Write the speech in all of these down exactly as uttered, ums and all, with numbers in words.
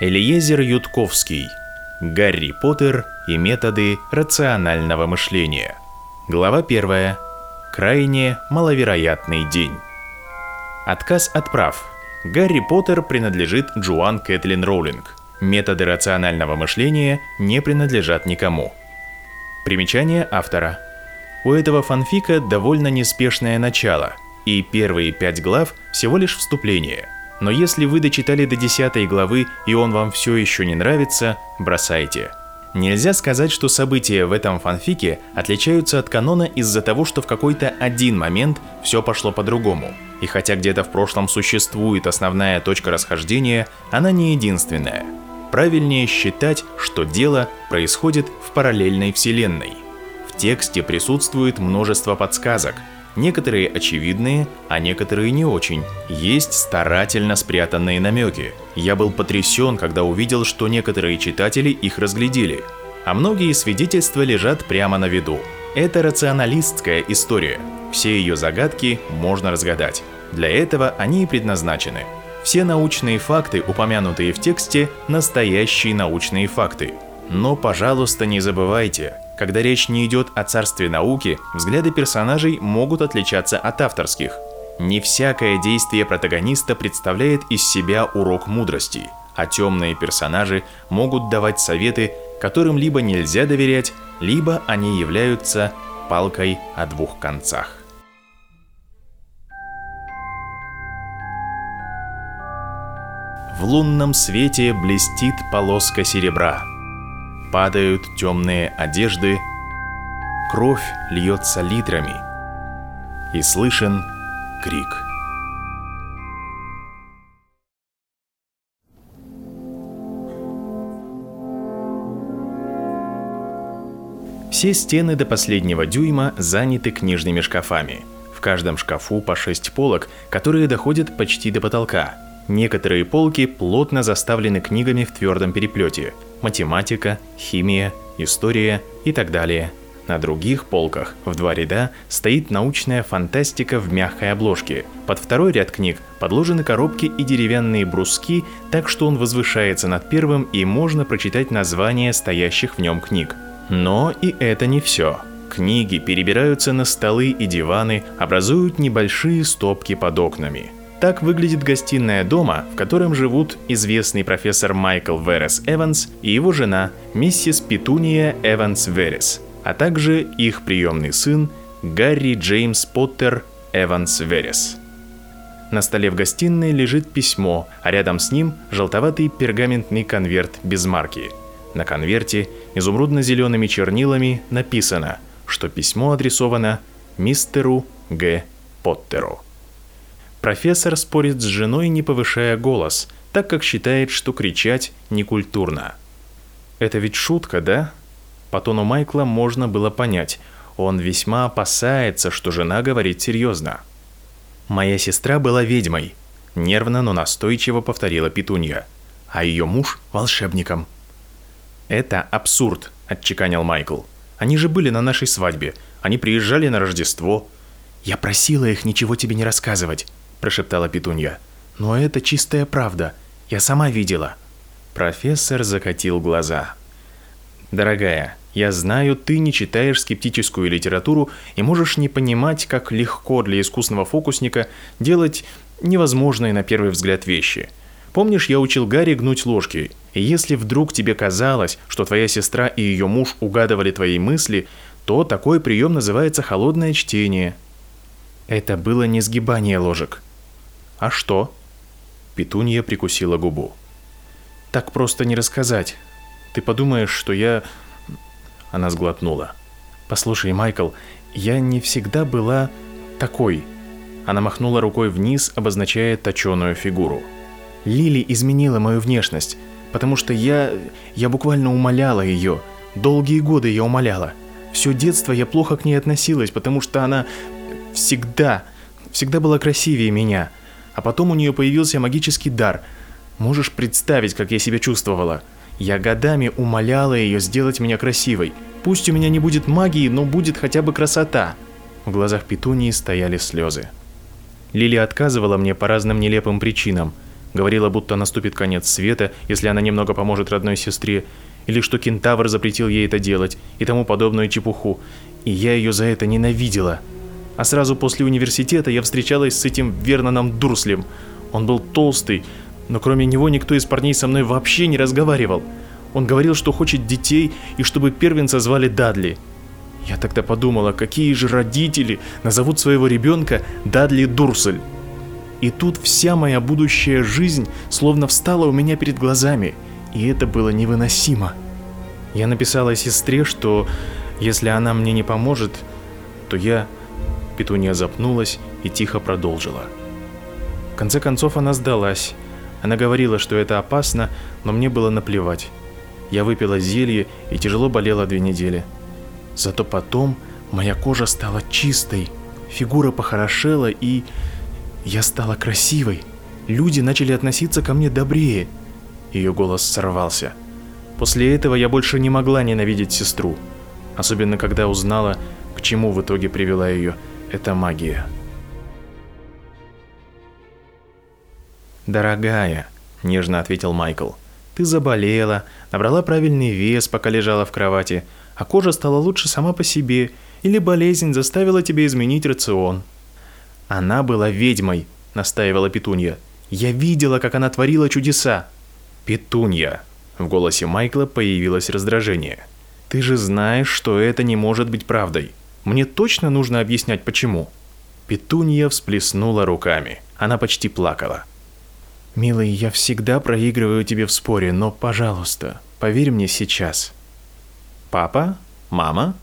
Элиезер Ютковский. Гарри Поттер и методы рационального мышления. Глава первая. Крайне маловероятный день. Отказ от прав. Гарри Поттер принадлежит Джоан Кэтлин Роулинг. Методы рационального мышления не принадлежат никому. Примечание автора. У этого фанфика довольно неспешное начало, и первые пять глав всего лишь вступление. Но если вы дочитали до десятой главы и он вам все еще не нравится, бросайте. Нельзя сказать, что события в этом фанфике отличаются от канона из-за того, что в какой-то один момент все пошло по-другому. И хотя где-то в прошлом существует основная точка расхождения, она не единственная. Правильнее считать, что дело происходит в параллельной вселенной. В тексте присутствует множество подсказок. Некоторые очевидные, а некоторые не очень. Есть старательно спрятанные намеки. Я был потрясен, когда увидел, что некоторые читатели их разглядели. А многие свидетельства лежат прямо на виду. Это рационалистская история. Все ее загадки можно разгадать. Для этого они и предназначены. Все научные факты, упомянутые в тексте, настоящие научные факты. Но, пожалуйста, не забывайте, когда речь не идет о царстве науки, взгляды персонажей могут отличаться от авторских. Не всякое действие протагониста представляет из себя урок мудрости, а темные персонажи могут давать советы, которым либо нельзя доверять, либо они являются палкой о двух концах. В лунном свете блестит полоска серебра. Падают темные одежды, кровь льется литрами, и слышен крик. Все стены до последнего дюйма заняты книжными шкафами. В каждом шкафу по шесть полок, которые доходят почти до потолка. Некоторые полки плотно заставлены книгами в твердом переплете. Математика, химия, история и так далее. На других полках в два ряда стоит научная фантастика в мягкой обложке. Под второй ряд книг подложены коробки и деревянные бруски, так что он возвышается над первым и можно прочитать названия стоящих в нем книг. Но и это не все. Книги перебираются на столы и диваны, образуют небольшие стопки под окнами. Так выглядит гостиная дома, в котором живут известный профессор Майкл Верес Эванс и его жена, миссис Петуния Эванс Верес, а также их приемный сын Гарри Джеймс Поттер Эванс Верес. На столе в гостиной лежит письмо, а рядом с ним желтоватый пергаментный конверт без марки. На конверте изумрудно-зелеными чернилами написано, что письмо адресовано мистеру Г. Поттеру. Профессор спорит с женой, не повышая голос, так как считает, что кричать некультурно. Это ведь шутка, да? По тону Майкла можно было понять, он весьма опасается, что жена говорит серьезно. «Моя сестра была ведьмой», — нервно, но настойчиво повторила Петунья, «а ее муж — волшебником». «Это абсурд», — отчеканил Майкл. «Они же были на нашей свадьбе, они приезжали на Рождество». «Я просила их ничего тебе не рассказывать», — прошептала Петунья. «Но это чистая правда. Я сама видела». Профессор закатил глаза. «Дорогая, я знаю, ты не читаешь скептическую литературу и можешь не понимать, как легко для искусного фокусника делать невозможные на первый взгляд вещи. Помнишь, я учил Гарри гнуть ложки, и если вдруг тебе казалось, что твоя сестра и ее муж угадывали твои мысли, то такой прием называется холодное чтение». «Это было не сгибание ложек». «А что?» Петунья прикусила губу. «Так просто не рассказать. Ты подумаешь, что я...» Она сглотнула. «Послушай, Майкл, я не всегда была такой». Она махнула рукой вниз, обозначая точеную фигуру. «Лили изменила мою внешность, потому что я... я буквально умоляла ее. Долгие годы я умоляла. Все детство я плохо к ней относилась, потому что она всегда, всегда была красивее меня. А потом у нее появился магический дар. Можешь представить, как я себя чувствовала? Я годами умоляла ее сделать меня красивой. Пусть у меня не будет магии, но будет хотя бы красота». В глазах Петуньи стояли слезы. «Лили отказывала мне по разным нелепым причинам. Говорила, будто наступит конец света, если она немного поможет родной сестре, или что кентавр запретил ей это делать, и тому подобную чепуху. И я ее за это ненавидела. А сразу после университета я встречалась с этим Верноном Дурслем. Он был толстый, но кроме него никто из парней со мной вообще не разговаривал. Он говорил, что хочет детей, и чтобы первенца звали Дадли. Я тогда подумала, какие же родители назовут своего ребенка Дадли Дурсль. И тут вся моя будущая жизнь словно встала у меня перед глазами, и это было невыносимо. Я написала сестре, что если она мне не поможет, то я... Петунья запнулась и тихо продолжила. В конце концов она сдалась. Она говорила, что это опасно, но мне было наплевать. Я выпила зелье и тяжело болела две недели. Зато потом моя кожа стала чистой, фигура похорошела, и я стала красивой. Люди начали относиться ко мне добрее. Ее голос сорвался. После этого я больше не могла ненавидеть сестру. Особенно когда узнала, к чему в итоге привела ее эта магия. «Дорогая», — нежно ответил Майкл, — «ты заболела, набрала правильный вес, пока лежала в кровати, а кожа стала лучше сама по себе, или болезнь заставила тебя изменить рацион». «Она была ведьмой», — настаивала Петунья. «Я видела, как она творила чудеса». «Петунья», — в голосе Майкла появилось раздражение. «Ты же знаешь, что это не может быть правдой. Мне точно нужно объяснять, почему». Петунья всплеснула руками. Она почти плакала. «Милый, я всегда проигрываю тебе в споре, но, пожалуйста, поверь мне сейчас». «Папа? Мама?»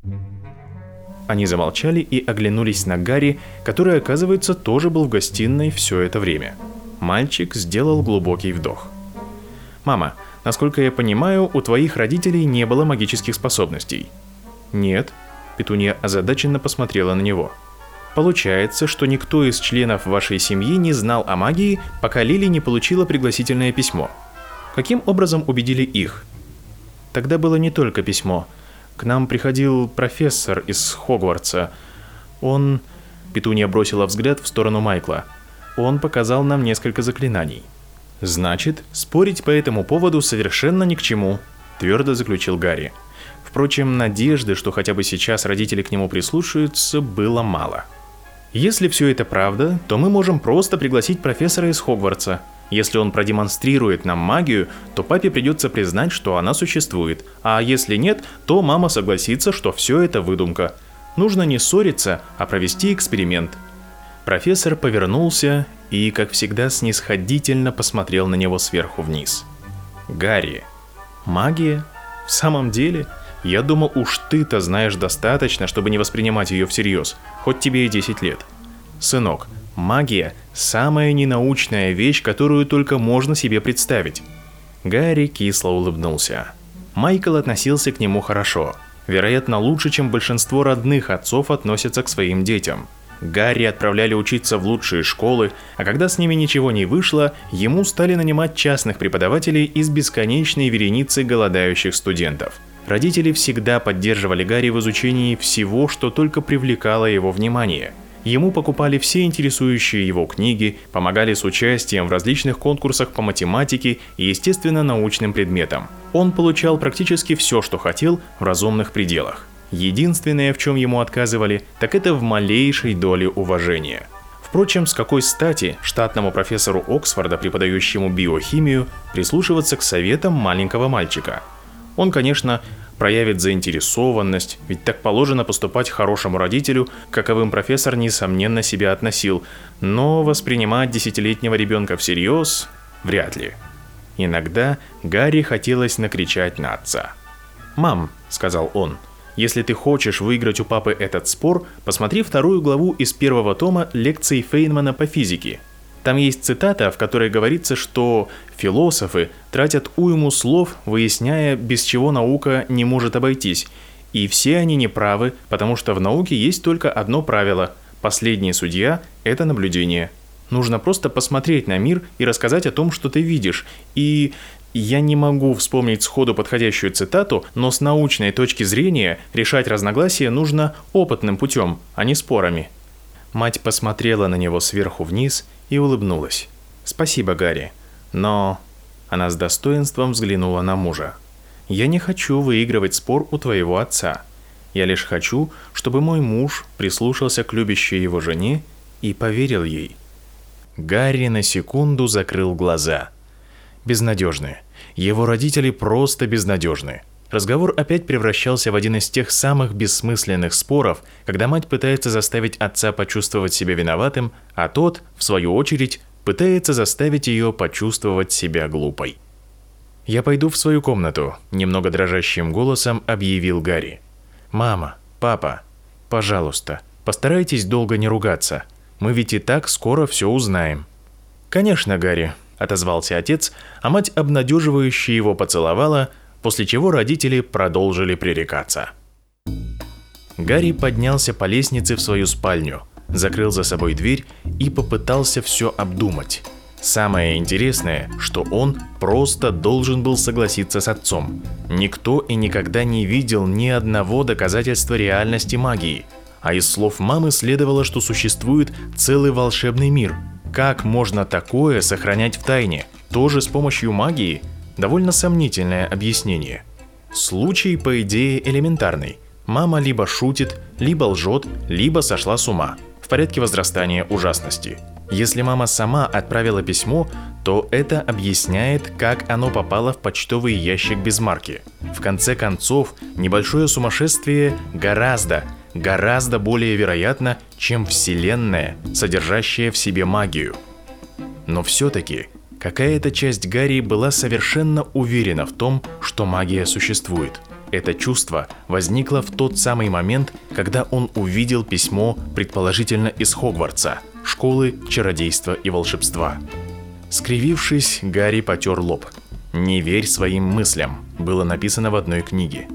Они замолчали и оглянулись на Гарри, который, оказывается, тоже был в гостиной все это время. Мальчик сделал глубокий вдох. «Мама, насколько я понимаю, у твоих родителей не было магических способностей». «Нет», — Петунья озадаченно посмотрела на него. «Получается, что никто из членов вашей семьи не знал о магии, пока Лили не получила пригласительное письмо. Каким образом убедили их?» «Тогда было не только письмо. К нам приходил профессор из Хогвартса. Он...» Петунья бросила взгляд в сторону Майкла. «Он показал нам несколько заклинаний». «Значит, спорить по этому поводу совершенно ни к чему», — твердо заключил Гарри. Впрочем, надежды, что хотя бы сейчас родители к нему прислушаются, было мало. «Если все это правда, то мы можем просто пригласить профессора из Хогвартса. Если он продемонстрирует нам магию, то папе придется признать, что она существует, а если нет, то мама согласится, что все это выдумка. Нужно не ссориться, а провести эксперимент». Профессор повернулся и, как всегда, снисходительно посмотрел на него сверху вниз. «Гарри, магия? В самом деле? Я думал, уж ты-то знаешь достаточно, чтобы не воспринимать ее всерьез, хоть тебе и десять лет. Сынок, магия – самая ненаучная вещь, которую только можно себе представить». Гарри кисло улыбнулся. Майкл относился к нему хорошо. Вероятно, лучше, чем большинство родных отцов относятся к своим детям. Гарри отправляли учиться в лучшие школы, а когда с ними ничего не вышло, ему стали нанимать частных преподавателей из бесконечной вереницы голодающих студентов. Родители всегда поддерживали Гарри в изучении всего, что только привлекало его внимание. Ему покупали все интересующие его книги, помогали с участием в различных конкурсах по математике и, естественно, научным предметам. Он получал практически все, что хотел, в разумных пределах. Единственное, в чем ему отказывали, так это в малейшей доле уважения. Впрочем, с какой стати штатному профессору Оксфорда, преподающему биохимию, прислушиваться к советам маленького мальчика? Он, конечно, проявит заинтересованность, ведь так положено поступать хорошему родителю, каковым профессор, несомненно, себя относил, но воспринимать десятилетнего ребенка всерьез вряд ли. Иногда Гарри хотелось накричать на отца. «Мам», — сказал он, — «если ты хочешь выиграть у папы этот спор, посмотри вторую главу из первого тома лекций Фейнмана по физике. Там есть цитата, в которой говорится, что философы тратят уйму слов, выясняя, без чего наука не может обойтись. И все они неправы, потому что в науке есть только одно правило – последний судья – это наблюдение. Нужно просто посмотреть на мир и рассказать о том, что ты видишь. И я не могу вспомнить сходу подходящую цитату, но с научной точки зрения решать разногласия нужно опытным путем, а не спорами». Мать посмотрела на него сверху вниз и улыбнулась. «Спасибо, Гарри, но...» Она с достоинством взглянула на мужа. «Я не хочу выигрывать спор у твоего отца. Я лишь хочу, чтобы мой муж прислушался к любящей его жене и поверил ей». Гарри на секунду закрыл глаза. Безнадежны. Его родители просто безнадежны. Разговор опять превращался в один из тех самых бессмысленных споров, когда мать пытается заставить отца почувствовать себя виноватым, а тот, в свою очередь, пытается заставить ее почувствовать себя глупой. «Я пойду в свою комнату», – немного дрожащим голосом объявил Гарри. «Мама, папа, пожалуйста, постарайтесь долго не ругаться. Мы ведь и так скоро все узнаем». «Конечно, Гарри», – отозвался отец, а мать обнадеживающе его поцеловала, после чего родители продолжили пререкаться. Гарри поднялся по лестнице в свою спальню, закрыл за собой дверь и попытался все обдумать. Самое интересное, что он просто должен был согласиться с отцом. Никто и никогда не видел ни одного доказательства реальности магии. А из слов мамы следовало, что существует целый волшебный мир. Как можно такое сохранять в тайне? Тоже с помощью магии? Довольно сомнительное объяснение. Случай, по идее, элементарный. Мама либо шутит, либо лжет, либо сошла с ума. В порядке возрастания ужасности. Если мама сама отправила письмо, то это объясняет, как оно попало в почтовый ящик без марки. В конце концов, небольшое сумасшествие гораздо, гораздо более вероятно, чем Вселенная, содержащая в себе магию. Но все-таки какая-то часть Гарри была совершенно уверена в том, что магия существует. Это чувство возникло в тот самый момент, когда он увидел письмо, предположительно из Хогвартса, школы чародейства и волшебства. Скривившись, Гарри потер лоб. «Не верь своим мыслям», было написано в одной книге.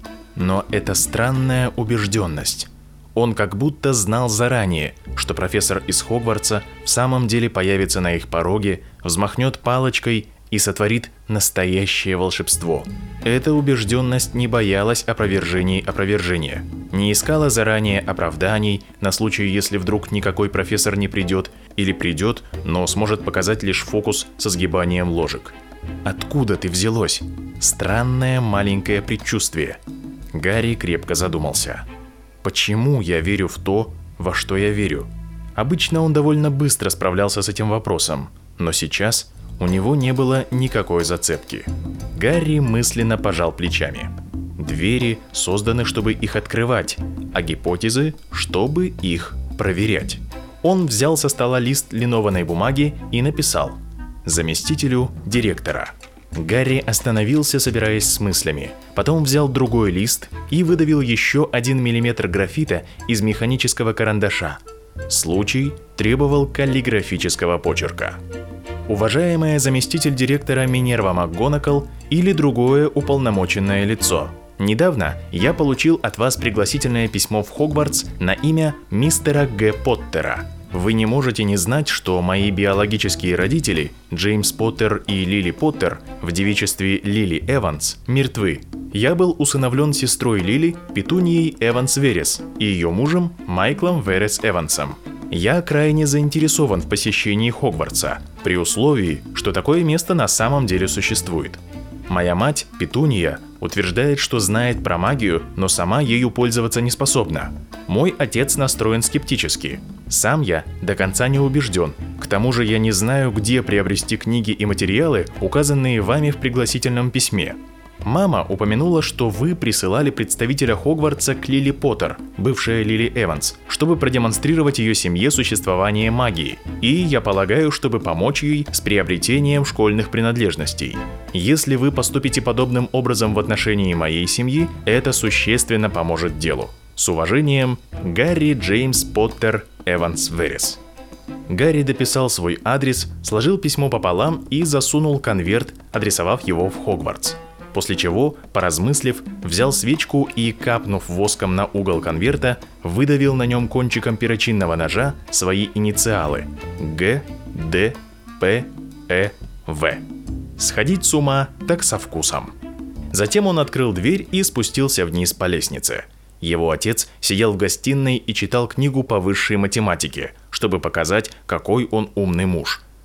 Но это странная убежденность. Он как будто знал заранее, что профессор из Хогвартса в самом деле появится на их пороге, взмахнет палочкой и сотворит настоящее волшебство. Эта убежденность не боялась опровержений опровержения, не искала заранее оправданий на случай, если вдруг никакой профессор не придет, или придет, но сможет показать лишь фокус со сгибанием ложек. Откуда-то взялось странное маленькое предчувствие. Гарри крепко задумался. Почему я верю в то, во что я верю? Обычно он довольно быстро справлялся с этим вопросом, но сейчас у него не было никакой зацепки. Гарри мысленно пожал плечами. Двери созданы, чтобы их открывать, а гипотезы, чтобы их проверять. Он взял со стола лист линованной бумаги и написал: заместителю директора. Гарри остановился, собираясь с мыслями. Потом взял другой лист и выдавил еще один миллиметр графита из механического карандаша. Случай требовал каллиграфического почерка. Уважаемая заместитель директора Минерва МакГонагал или другое уполномоченное лицо. Недавно я получил от вас пригласительное письмо в Хогвартс на имя мистера Г. Поттера. Вы не можете не знать, что мои биологические родители, Джеймс Поттер и Лили Поттер, в девичестве Лили Эванс, мертвы. Я был усыновлен сестрой Лили, Петунией Эванс Верес, и ее мужем Майклом Верес Эвансом. Я крайне заинтересован в посещении Хогвартса, при условии, что такое место на самом деле существует. Моя мать, Петуния, утверждает, что знает про магию, но сама ею пользоваться не способна. Мой отец настроен скептически. Сам я до конца не убежден. К тому же я не знаю, где приобрести книги и материалы, указанные вами в пригласительном письме. Мама упомянула, что вы присылали представителя Хогвартса к Лили Поттер, бывшая Лили Эванс, чтобы продемонстрировать ее семье существование магии, и, я полагаю, чтобы помочь ей с приобретением школьных принадлежностей. Если вы поступите подобным образом в отношении моей семьи, это существенно поможет делу. С уважением, Гарри Джеймс Поттер Эванс Верес. Гарри дописал свой адрес, сложил письмо пополам и засунул конверт, адресовав его в Хогвартс. После чего, поразмыслив, взял свечку и, капнув воском на угол конверта, выдавил на нем кончиком перочинного ножа свои инициалы Г, Д, П, Э, В. Сходить с ума, так со вкусом. Затем он открыл дверь и спустился вниз по лестнице. Его отец сидел в гостиной и читал книгу по высшей математике, чтобы показать, какой он умный муж.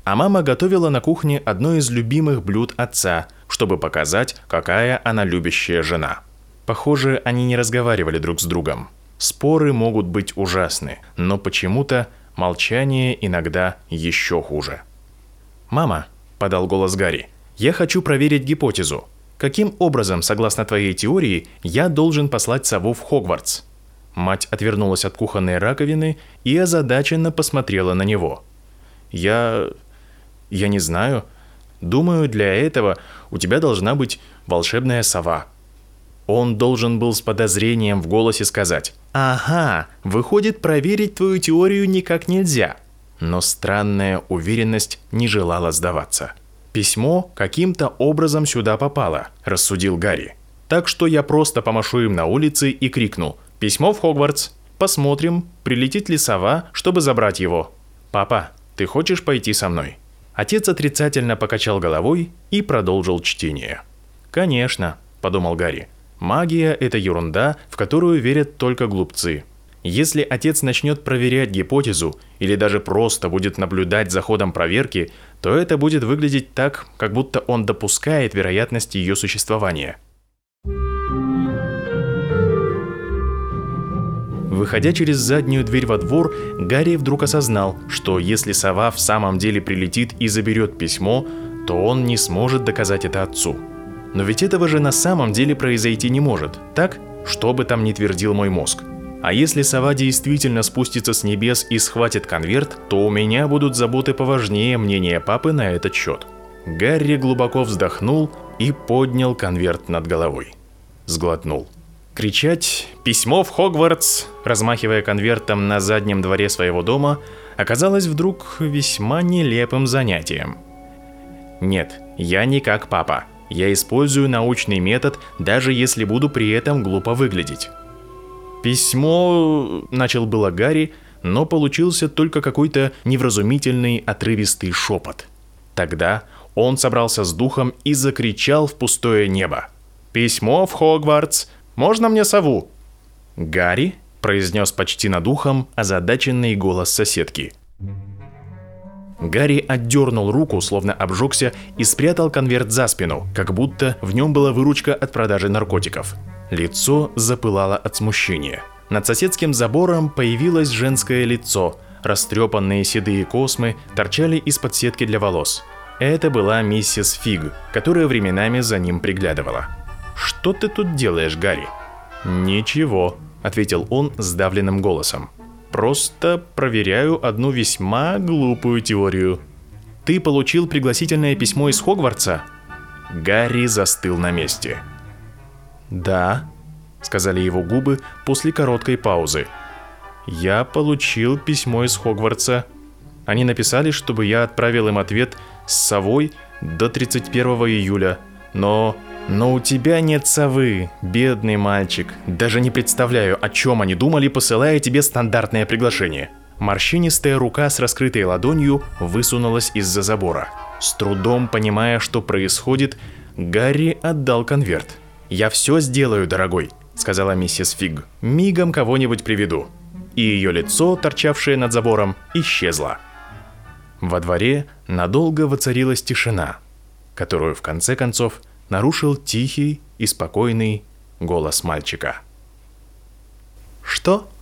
а мама готовила на кухне одно из любимых блюд отца, чтобы показать, какая она любящая жена. Похоже, они не разговаривали друг с другом. Споры могут быть ужасны, но почему-то молчание иногда еще хуже. «Мама», — подал голос Гарри, — «я хочу проверить гипотезу. Каким образом, согласно твоей теории, я должен послать сову в Хогвартс?» Мать отвернулась от кухонной раковины и озадаченно посмотрела на него. «Я... я не знаю. Думаю, для этого у тебя должна быть волшебная сова». Он должен был с подозрением в голосе сказать: «Ага, выходит, проверить твою теорию никак нельзя». Но странная уверенность не желала сдаваться. «Письмо каким-то образом сюда попало», – рассудил Гарри. «Так что я просто помашу им на улице и крикну: «Письмо в Хогвартс! Посмотрим, прилетит ли сова, чтобы забрать его. Папа, ты хочешь пойти со мной?» Отец отрицательно покачал головой и продолжил чтение. «Конечно», – подумал Гарри. «Магия – это ерунда, в которую верят только глупцы. Если отец начнет проверять гипотезу или даже просто будет наблюдать за ходом проверки, то это будет выглядеть так, как будто он допускает вероятность ее существования». Выходя через заднюю дверь во двор, Гарри вдруг осознал, что если сова в самом деле прилетит и заберет письмо, то он не сможет доказать это отцу. Но ведь этого же на самом деле произойти не может, так? Что бы там ни твердил мой мозг. А если сова действительно спустится с небес и схватит конверт, то у меня будут заботы поважнее мнения папы на этот счет. Гарри глубоко вздохнул и поднял конверт над головой. Сглотнул. Кричать «Письмо в Хогвартс!», размахивая конвертом на заднем дворе своего дома, оказалось вдруг весьма нелепым занятием. Нет, я не как папа. Я использую научный метод, даже если буду при этом глупо выглядеть. «Письмо...» – начал было Гарри, но получился только какой-то невразумительный отрывистый шепот. Тогда он собрался с духом и закричал в пустое небо: «Письмо в Хогвартс! Можно мне сову?» «Гарри?» – произнес почти над ухом озадаченный голос соседки. Гарри отдернул руку, словно обжегся, и спрятал конверт за спину, как будто в нем была выручка от продажи наркотиков. Лицо запылало от смущения. Над соседским забором появилось женское лицо. Растрепанные седые космы торчали из-под сетки для волос. Это была миссис Фиг, которая временами за ним приглядывала. «Что ты тут делаешь, Гарри?» «Ничего», — ответил он сдавленным голосом. «Просто проверяю одну весьма глупую теорию». «Ты получил пригласительное письмо из Хогвартса?» Гарри застыл на месте. «Да», — сказали его губы после короткой паузы. «Я получил письмо из Хогвартса. Они написали, чтобы я отправил им ответ с совой до тридцать первого июля. Но... но у тебя нет совы, бедный мальчик. Даже не представляю, о чем они думали, посылая тебе стандартное приглашение». Морщинистая рука с раскрытой ладонью высунулась из-за забора. С трудом понимая, что происходит, Гарри отдал конверт. «Я все сделаю, дорогой», — сказала миссис Фиг. «Мигом кого-нибудь приведу». И ее лицо, торчавшее над забором, исчезло. Во дворе надолго воцарилась тишина, которую в конце концов нарушил тихий и спокойный голос мальчика. «Что?»